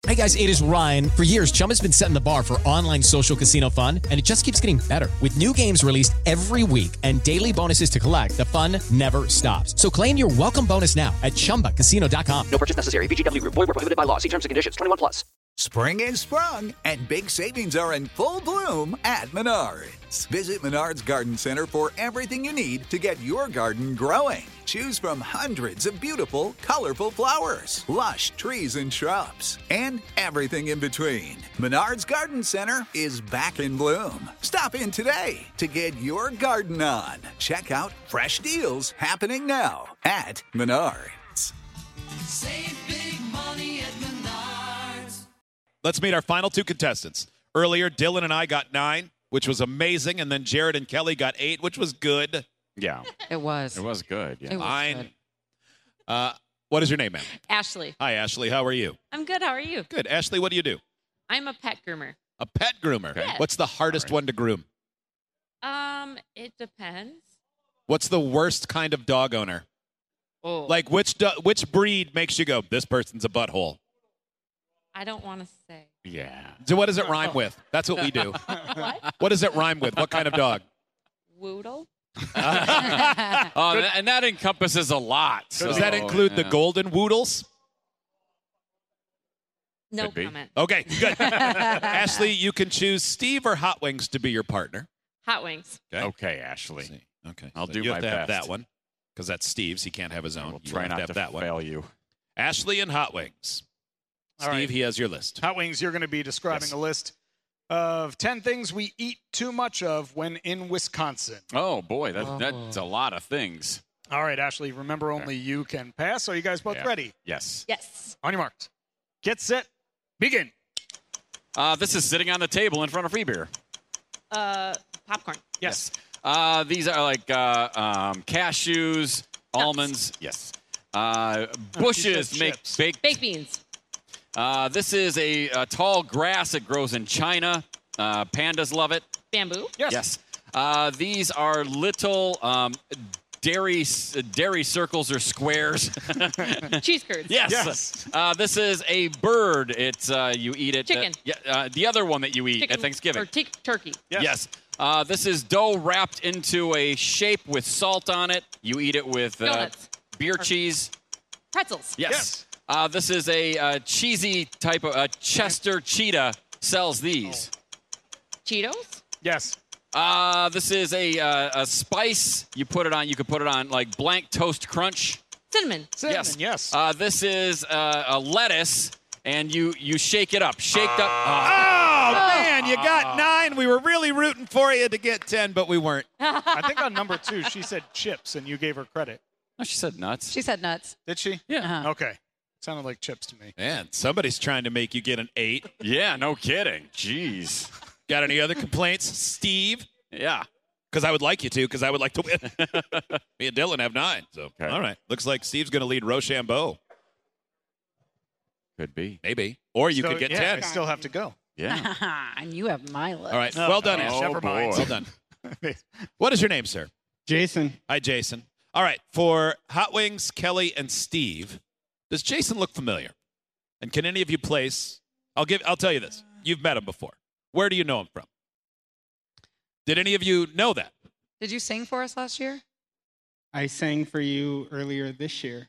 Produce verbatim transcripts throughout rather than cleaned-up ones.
Hey guys, it is Ryan. For years, Chumba's been setting the bar for online social casino fun, and it just keeps getting better. With new games released every week and daily bonuses to collect, the fun never stops. So claim your welcome bonus now at chumba casino dot com. No purchase necessary. V G W Group. Void where prohibited by law. See terms and conditions. twenty-one plus. Spring is sprung, and big savings are in full bloom at Menards. Visit Menards Garden Center for everything you need to get your garden growing. Choose from hundreds of beautiful, colorful flowers, lush trees and shrubs, and everything in between. Menards Garden Center is back in bloom. Stop in today to get your garden on. Check out fresh deals happening now at Menards. Save big money at Menards. Let's meet our final two contestants. Earlier, Dylan and I got nine, which was amazing, and then Jared and Kelly got eight, which was good. Yeah. It was. It was good. Yeah. It was Fine. good. Uh, what is your name, ma'am? Ashley. Hi, Ashley. How are you? I'm good. How are you? Good. Ashley, what do you do? I'm a pet groomer. A pet groomer. Okay. What's the hardest All right. one to groom? Um, it depends. What's the worst kind of dog owner? Oh, Like, which do- which breed makes you go, this person's a butthole? I don't want to say. Yeah. So what does it rhyme with? That's what we do. What? What does it rhyme with? What kind of dog? Woodle? Oh, that- and that encompasses a lot. Does so, that include the yeah. golden woodles? No Could be. comment. Okay, good. Ashley, you can choose Steve or Hot Wings to be your partner. Hot wings. Okay, Ashley. See. Okay. I'll do you my have to have best. that one because that's Steve's. He can't have his own. We'll You try have not to have to that one. fail you. Ashley and Hot Wings. All Steve, right. he has your list. Hot Wings, you're going to be describing Yes. a list of ten things we eat too much of when in Wisconsin. Oh, boy. That, That's a lot of things. All right, Ashley, remember only you can pass. Are you guys both Yeah. ready? Yes. Yes. On your marks. Get set. Begin. Uh, this is sitting on the table in front of free beer. Uh, popcorn. Yes. Uh, these are like uh, um, cashews, almonds. Yes. Uh, bushes said make chips. baked. Baked beans. Uh, this is a, a tall grass that grows in China. Uh, pandas love it. Bamboo. Yes. Yes. Uh, these are little um, dairy dairy circles or squares. Cheese curds. Yes. Yes. Uh, this is a bird. It's uh, you eat it. Chicken. Uh, yeah. Uh, the other one that you eat Chicken at Thanksgiving. Or t- turkey. Yes. Yes. Uh, this is dough wrapped into a shape with salt on it. You eat it with uh, Donuts. beer Or- cheese. Pretzels. Yes. Yes. Uh, this is a uh, cheesy type of uh, Chester Cheetah sells these. Cheetos. Yes. Uh, this is a, uh, a spice. You put it on. You could put it on like blank toast crunch. Cinnamon. Cinnamon. Yes. Yes. Uh, this is uh, a lettuce, and you you shake it up. Shaked up. Oh, man, you got nine. We were really rooting for you to get ten, but we weren't. I think on number two, she said chips, and you gave her credit. Oh, she said nuts. She said nuts. Did she? Yeah. Uh-huh. Okay. Sounded like chips to me. Man, somebody's trying to make you get an eight. Yeah, no kidding. Jeez. Got any other complaints, Steve? Yeah. Because I would like you to, because I would like to win. Me and Dylan have nine. So, Okay. all right. Looks like Steve's going to lead Rochambeau. Could be. Maybe. Or you So, could get yeah, ten. I still have to go. Yeah. And you have my list. All right. No, well done, no, Ash. never mind. Well done. What is your name, sir? Jason. Hi, Jason. All right. For Hot Wings, Kelly, and Steve, does Jason look familiar? And can any of you place? I'll give. I'll tell you this. You've met him before. Where do you know him from? Did any of you know that? Did you sing for us last year? I sang for you earlier this year.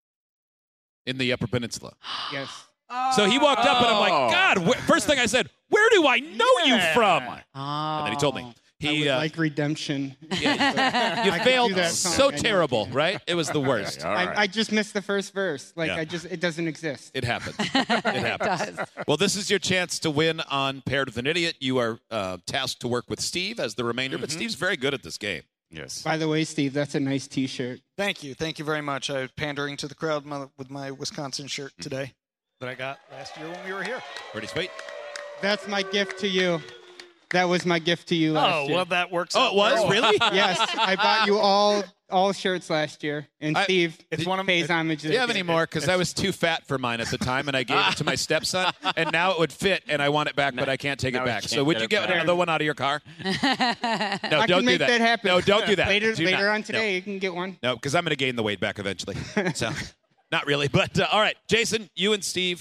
In the Upper Peninsula. Yes. So he walked up, and I'm Oh. like, God. Wh- first thing I said, where do I know you from? Oh. And then he told me. I He would uh, like redemption. yeah, you I could failed do that song. so I know. terrible, right? It was the worst. All right. I, I just missed the first verse. Like Yeah. I just, it doesn't exist. It happens. It happens. does. Well, this is your chance to win on Paired with an Idiot. You are uh, tasked to work with Steve as the remainder, but Steve's very good at this game. yes. By the way, Steve, that's a nice T-shirt. Thank you. Thank you very much. I was pandering to the crowd my, with my Wisconsin shirt today that I got last year when we were here. Pretty sweet. That's my gift to you. That was my gift to you last Oh, year. well, that works Oh, out it was? well. Really? Yes, I bought you all all shirts last year, and I- Steve It's one of- pays homage. Do you have any more? Because I was too fat for mine at the time, and I gave it to my stepson, and now it would fit, and I want it back, but I can't take Now it we back. can't So would get you it get back. another one out of your car? No, I don't can do make that. happen. No, don't do that. later Do later not. on today, No. you can get one. No, because I'm going to gain the weight back eventually. So, not really. But uh, all right, Jason, you and Steve,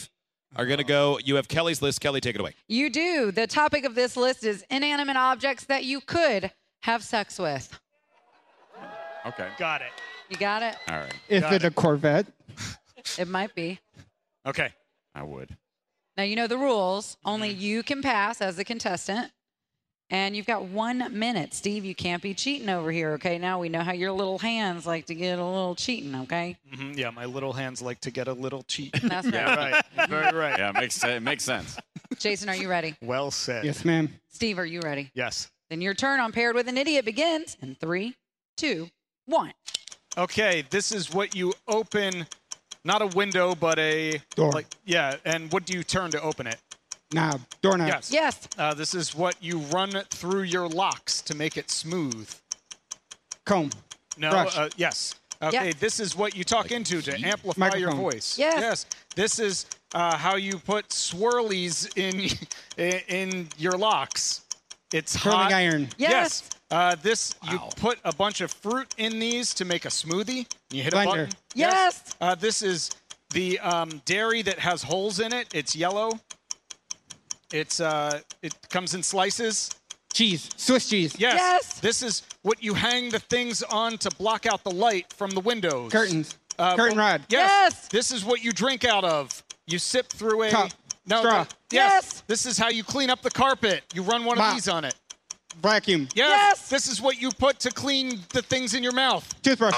are going to go. You have Kelly's list. Kelly, take it away. You do. The topic of this list is inanimate objects that you could have sex with. Okay. Got it. You got it? All right. Is Got it a it. Corvette? It might be. Okay. I would. Now, you know the rules. Only you can pass as a contestant. And you've got one minute. Steve, you can't be cheating over here, okay? Now we know how your little hands like to get a little cheating, okay? Mm-hmm. Yeah, my little hands like to get a little cheat. That's right. Yeah, right. Very right. Yeah, it makes, it makes sense. Jason, are you ready? Well said. Yes, ma'am. Steve, are you ready? Yes. Then your turn on Paired with an Idiot begins in three, two, one. Okay, this is what you open, not a window, but a Door. Like, yeah, and what do you turn to open it? Knob. Doorknob. Yes. Yes. Uh, this is what you run through your locks to make it smooth. Comb. No. Brush. Uh, yes. Okay. Yep. This is what you talk into to amplify your Microphone. voice. Yes. Yes. This is uh, how you put swirlies in in your locks. It's Curling hot. iron. Yes. Uh, this you Wow. put a bunch of fruit in these to make a smoothie. You hit a Blender. button. Yes. Uh, this is the um, dairy that has holes in it. It's yellow. It's uh, it comes in slices. Cheese. Swiss cheese. Yes. Yes. This is what you hang the things on to block out the light from the windows. Curtains. Uh, Curtain well, rod. Yes. Yes. This is what you drink out of. You sip through a Cup. no Straw. the- yes. Yes. This is how you clean up the carpet. You run one Mop. of these on it. Vacuum. Yes. Yes. This is what you put to clean the things in your mouth. Toothbrush.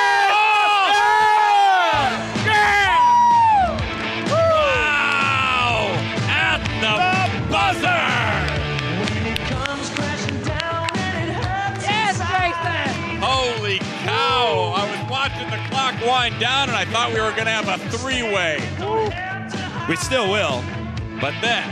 Wow! At the buzzer! Yes, Jason. Holy cow! I was watching the clock wind down, and I thought we were going to have a three-way. We still will, but then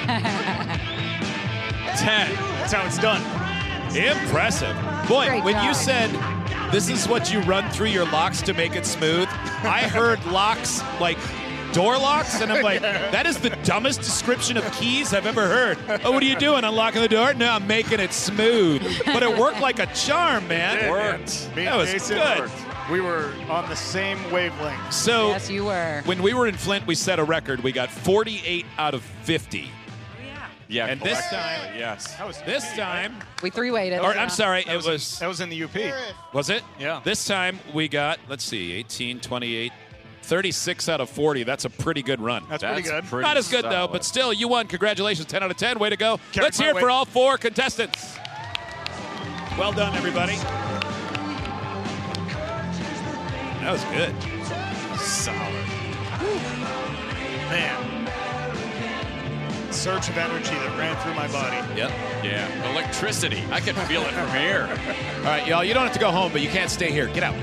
ten. That's how it's done. Impressive. Boy, Great when you job. said this is what you run through your locks to make it smooth, I heard locks like door locks, and I'm like, that is the dumbest description of keys I've ever heard. Oh, what are you doing? Unlocking the door? No, I'm making it smooth. But it worked like a charm, man. It worked. Me That and was Jason good. worked. We were on the same wavelength. So Yes, you were. when we were in Flint, we set a record. We got forty-eight out of fifty. Yeah, And this collectively, time- yes. That was This time, We three-weighted. or I'm sorry, That it was, was, that was in the U P. was it? Yeah. This time we got, let's see, eighteen, twenty-eight, thirty-six out of forty. That's a pretty good run. That's, That's pretty good. pretty Not as good, though, solid. but still, you won. Congratulations, ten out of ten. Way to go. Carried Let's my hear it for weight. all four contestants. Well done, everybody. That was good. Solid. Man. Surge of energy that ran through my body. Yep. Yeah, electricity. I can feel it from here. All right, y'all, you don't have to go home, but you can't stay here. Get out.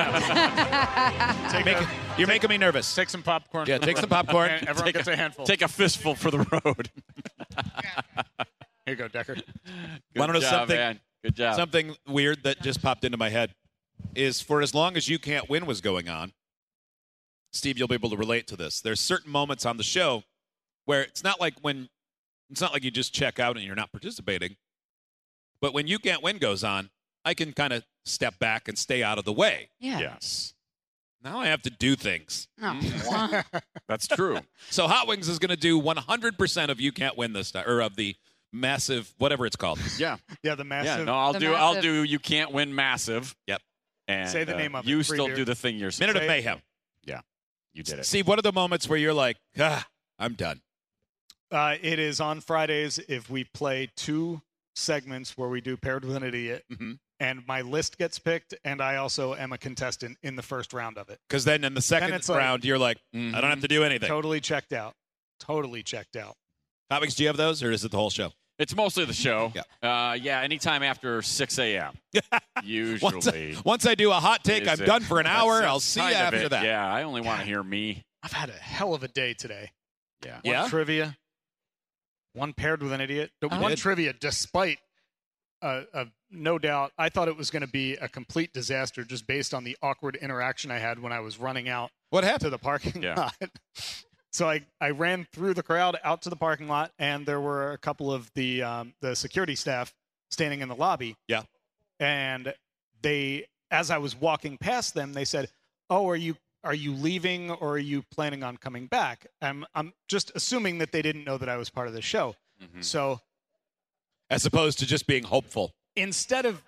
Take, Make- a, you're making me nervous. take some popcorn. Yeah, take some popcorn. And everyone Take gets a- a, handful. Take a fistful for the road. Here you go, Decker. Good Wanna know job, something? man. Good job. Something weird that just popped into my head is for as long as You Can't Win was going on, Steve, you'll be able to relate to this. There's certain moments on the show where it's not like when it's not like you just check out and you're not participating. But when You Can't Win goes on, I can kind of step back and stay out of the way. Yeah. Yes. Now I have to do things. Oh, That's true. So Hot Wings is going to do one hundred percent of You Can't Win this time, or of the massive, whatever it's called. Yeah. Yeah, the massive. Yeah. No, I'll The do. I'll massive- do. You can't win massive. Yep. And Say the uh, name of it. You Free still beer. do the thing you're. Minute of Say- Mayhem. Yeah. You did it. Steve, what are the moments where you're like, ah, I'm done? Uh, it is on Fridays if we play two segments where we do Paired with an Idiot, Mhm. and my list gets picked, and I also am a contestant in the first round of it. Because then in the second it's like- round, you're like, I don't have to do anything. Totally checked out. Totally checked out. Hot Wings, do you have those, or is it the whole show? It's mostly the show. Yeah. Uh, yeah. Anytime after six a.m. Usually. Once I, once I do a hot take, is I'm it. done for an hour. That's I'll see you kind of after it. that. Yeah. I only want to hear me. I've had a hell of a day today. Yeah. One Yeah? trivia, one Paired with an Idiot. The Oh. one did? trivia, despite uh, uh, no doubt, I thought it was going to be a complete disaster just based on the awkward interaction I had when I was running out What to happened? the parking Yeah. lot. So I, I ran through the crowd out to the parking lot, and there were a couple of the um, the security staff standing in the lobby. Yeah. And they, as I was walking past them, they said, "Oh, are you are you leaving or are you planning on coming back? I'm I'm just assuming that they didn't know that I was part of the show. Mm-hmm. So As opposed to just being hopeful. instead of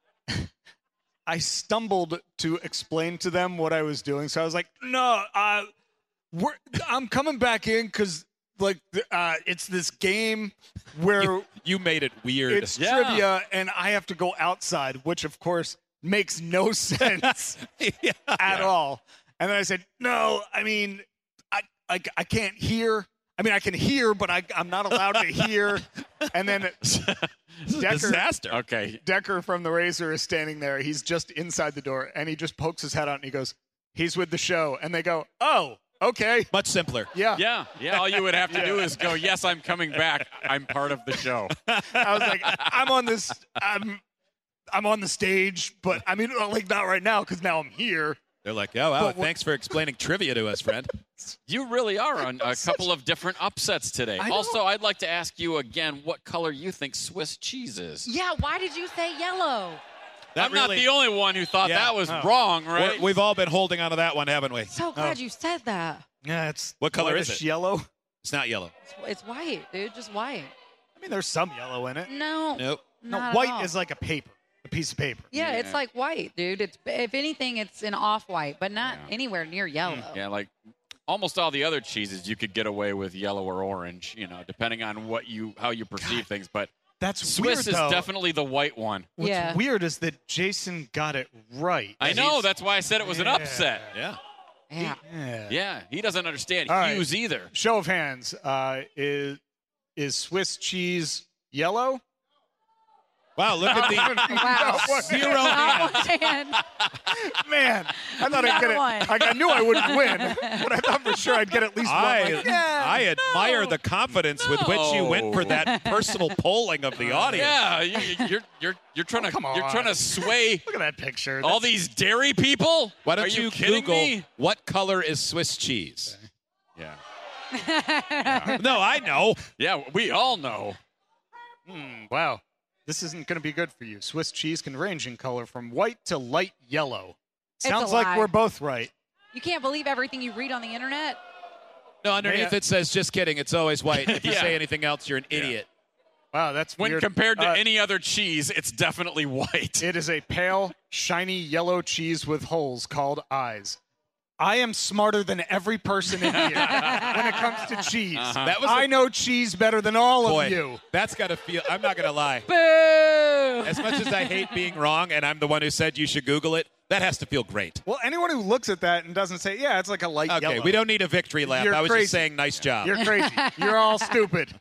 I stumbled to explain to them what I was doing. So I was like, no, uh, we're, I'm coming back in because like uh, it's this game where You, you made it weird. it's Yeah. trivia and I have to go outside, which of course makes no sense Yeah. at all. And then I said, no, I mean, I, I, I can't hear. I mean, I can hear, but I, I'm not allowed to hear. And then This is a Decker- disaster. Okay. Decker from the Razor is standing there. He's just inside the door, and he just pokes his head out and he goes, he's with the show. And they go, oh, okay. Much simpler. Yeah. Yeah. Yeah. All you would have to do is go, yes, I'm coming back. I'm part of the show. I was like, I'm on this, I'm, I'm on the stage, but I mean, like not right now because now I'm here. They're like, oh, wow, But what- thanks for explaining trivia to us, friend. You really are on a couple of different upsets today. I know. Also, I'd like to ask you again what color you think Swiss cheese is. Yeah, why did you say yellow? That I'm not really- the only one who thought Yeah. that was Oh. wrong, right? We're- We've all been holding on to that one, haven't we? So glad you said that. Yeah, it's What color is whitish it? Yellow. It's not yellow. It's, it's white, dude. Just white. I mean, there's some yellow in it. No. Nope. No, not at white all. is like a paper, a piece of paper. Yeah, Yeah. it's like white, dude. It's if anything, it's an off-white, but not Yeah. anywhere near yellow. Yeah, like almost all the other cheeses, you could get away with yellow or orange, you know, depending on what you how you perceive things. But That's Swiss weird, is though. definitely the white one. What's Yeah. weird is that Jason got it right. I know. That's why I said it was an Yeah. upset. Yeah. Yeah. Yeah. Yeah, he doesn't understand All right. hues either. Show of hands. Uh, is is Swiss cheese yellow? Wow, look at the Wow. zero Not hands. one hand. Man, I thought I'd Not get it. one. Like, I knew I wouldn't win, but I thought for sure I'd get at least one. I, Like, yeah. I admire the confidence with which you went for No. that personal polling of the audience. Yeah, you, you're you're you're trying to Oh, come you're on. trying to sway Look at that picture. all That's- these dairy people. Why don't Are you, you, kidding Google me? what color is Swiss cheese? Yeah, No, I know. yeah, we all know. Hmm, wow. This isn't going to be good for you. Swiss cheese can range in color from white to light yellow. It's a Sounds like lie. we're both right. You can't believe everything you read on the internet. No, underneath Yeah. it says, just kidding, it's always white. If you Yeah. say anything else, you're an idiot. Wow, that's When weird. compared to Uh, any other cheese, it's definitely white. It is a pale, shiny yellow cheese with holes called eyes. I am smarter than every person in here when it comes to cheese. Uh-huh. That was I a- know cheese better than all Boy, of you. that's got to feel, I'm not going to lie. Boo! As much as I hate being wrong and I'm the one who said you should Google it, that has to feel great. Well, anyone who looks at that and doesn't say, yeah, it's like a light Okay, yellow. we don't need a victory lap. You're I was crazy. just saying nice job. You're crazy. You're all stupid.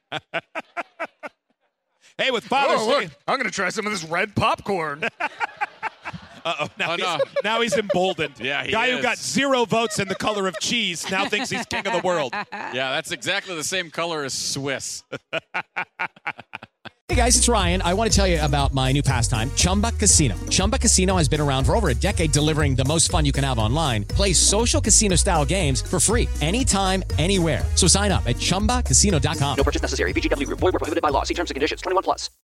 Hey, with Father's Oh, look, Day. I'm going to try some of this red popcorn. Uh-oh, now, Oh, he's, no. now he's emboldened. Yeah, he Guy is. who got zero votes in the color of cheese now thinks he's king of the world. Yeah, that's exactly the same color as Swiss. Hey guys, it's Ryan. I want to tell you about my new pastime, Chumba Casino. Chumba Casino has been around for over a decade, delivering the most fun you can have online. Play social casino style games for free anytime, anywhere. So sign up at chumba casino dot com. No purchase necessary. V G W Group. Void where prohibited by law. See terms and conditions. twenty-one plus.